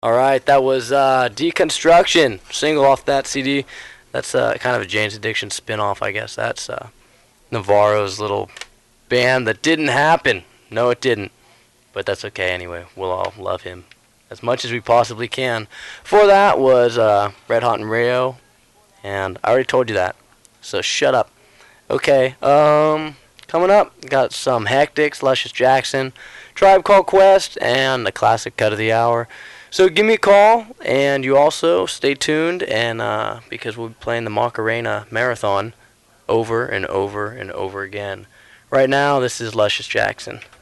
All right, that was Deconstruction, single off that CD. That's kind of a Jane's Addiction spin-off, I guess. That's Navarro's little band that didn't happen. No, it didn't. But that's okay anyway. We'll all love him as much as we possibly can. Before that was Red Hot and Rio, and I already told you that. So shut up. Okay, coming up, got some Hectics, Luscious Jackson, Tribe Called Quest, and the classic cut of the hour. So give me a call, and you also stay tuned, and because we'll be playing the Macarena Marathon over and over and over again. Right now, this is Luscious Jackson.